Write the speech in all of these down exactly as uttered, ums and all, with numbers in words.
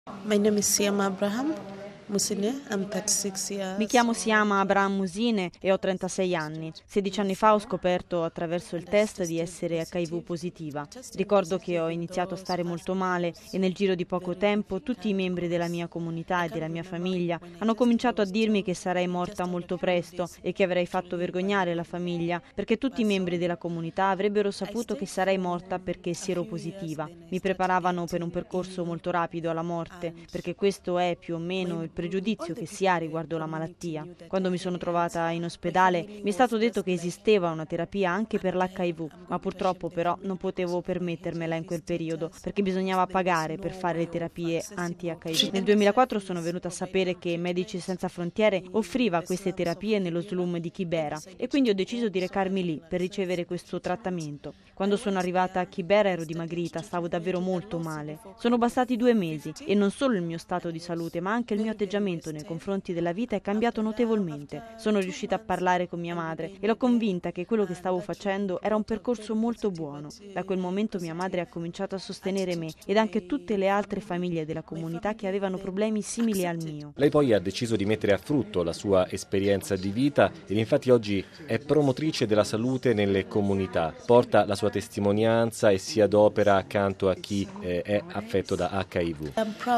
My name is Siama Abraham Musine. I'm thirty-six years. Mi chiamo Siama Abraham Musine e ho trentasei anni. sedici anni fa ho scoperto attraverso il test di essere acca i vu positiva. Ricordo che ho iniziato a stare molto male e nel giro di poco tempo tutti i membri della mia comunità e della mia famiglia hanno cominciato a dirmi che sarei morta molto presto e che avrei fatto vergognare la famiglia, perché tutti i membri della comunità avrebbero saputo che sarei morta perché sieropositiva. Mi preparavano per un percorso molto rapido alla morte, perché questo è più o meno il pregiudizio che si ha riguardo la malattia. Quando mi sono trovata in ospedale mi è stato detto che esisteva una terapia anche per l'acca i vu, ma purtroppo però non potevo permettermela in quel periodo perché bisognava pagare per fare le terapie anti-acca i vu. Nel duemilaquattro sono venuta a sapere che Medici Senza Frontiere offriva queste terapie nello slum di Kibera e quindi ho deciso di recarmi lì per ricevere questo trattamento. Quando sono arrivata a Kibera ero dimagrita, stavo davvero molto male. Sono bastati due mesi e non solo il mio stato di salute ma anche il mio atteggiamento nei confronti della vita è cambiato notevolmente. Sono riuscita a parlare con mia madre e l'ho convinta che quello che stavo facendo era un percorso molto buono. Da quel momento mia madre ha cominciato a sostenere me ed anche tutte le altre famiglie della comunità che avevano problemi simili al mio. Lei poi ha deciso di mettere a frutto la sua esperienza di vita ed infatti oggi è promotrice della salute nelle comunità. Porta la sua testimonianza e si adopera accanto a chi eh, è affetto da acca i vu.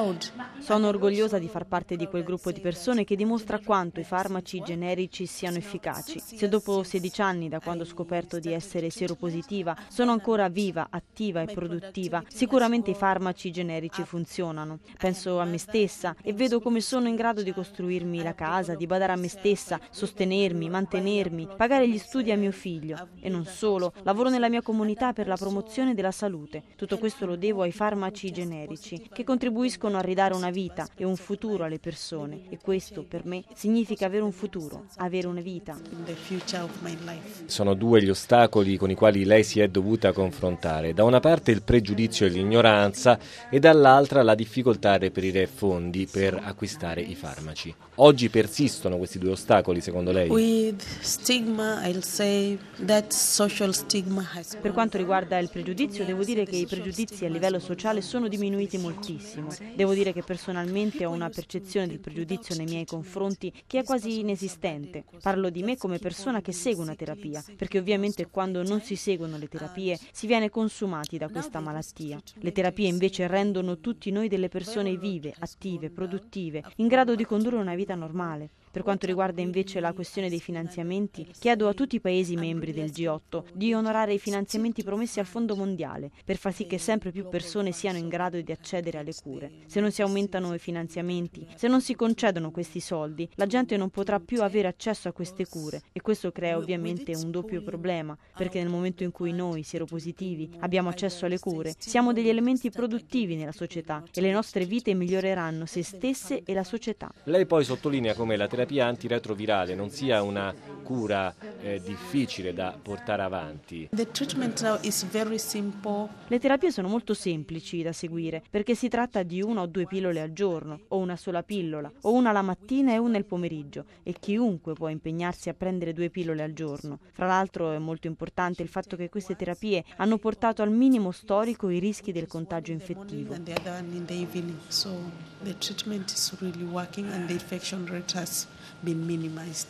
Sono orgogliosa di far parte di quel gruppo di persone che dimostra quanto i farmaci generici siano efficaci. Se dopo sedici anni da quando ho scoperto di essere sieropositiva sono ancora viva, attiva e produttiva, sicuramente i farmaci generici funzionano. Penso a me stessa e vedo come sono in grado di costruirmi la casa, di badare a me stessa, sostenermi, mantenermi, pagare gli studi a mio figlio. E non solo, lavoro nella mia comunità per la promozione della salute. Tutto questo lo devo ai farmaci generici, che contribuiscono a ridare una vita e un futuro alle persone. E questo per me significa avere un futuro, avere una vita. Sono due gli ostacoli con i quali lei si è dovuta confrontare. Da una parte il pregiudizio e l'ignoranza e dall'altra la difficoltà a reperire fondi per acquistare i farmaci. Oggi persistono questi due ostacoli secondo lei? Per quanto riguarda il pregiudizio, devo dire che i pregiudizi a livello sociale sono diminuiti moltissimo. Devo dire che personalmente ho una percezione del pregiudizio nei miei confronti che è quasi inesistente. Parlo di me come persona che segue una terapia, perché ovviamente quando non si seguono le terapie si viene consumati da questa malattia. Le terapie invece rendono tutti noi delle persone vive, attive, produttive, in grado di condurre una vita normale. Per quanto riguarda invece la questione dei finanziamenti, chiedo a tutti i Paesi membri del G otto di onorare i finanziamenti promessi al Fondo Mondiale per far sì che sempre più persone siano in grado di accedere alle cure. Se non si aumentano i finanziamenti, se non si concedono questi soldi, la gente non potrà più avere accesso a queste cure e questo crea ovviamente un doppio problema, perché nel momento in cui noi, sieropositivi, abbiamo accesso alle cure, siamo degli elementi produttivi nella società e le nostre vite miglioreranno se stesse e la società. Lei poi sottolinea come la terapia antiretrovirale non sia una cura eh, difficile da portare avanti. Le terapie sono molto semplici da seguire perché si tratta di una o due pillole al giorno o una sola pillola o una la mattina e una il pomeriggio e chiunque può impegnarsi a prendere due pillole al giorno. Fra l'altro è molto importante il fatto che queste terapie hanno portato al minimo storico i rischi del contagio infettivo. So the treatment is really working and the infection rate has been minimized.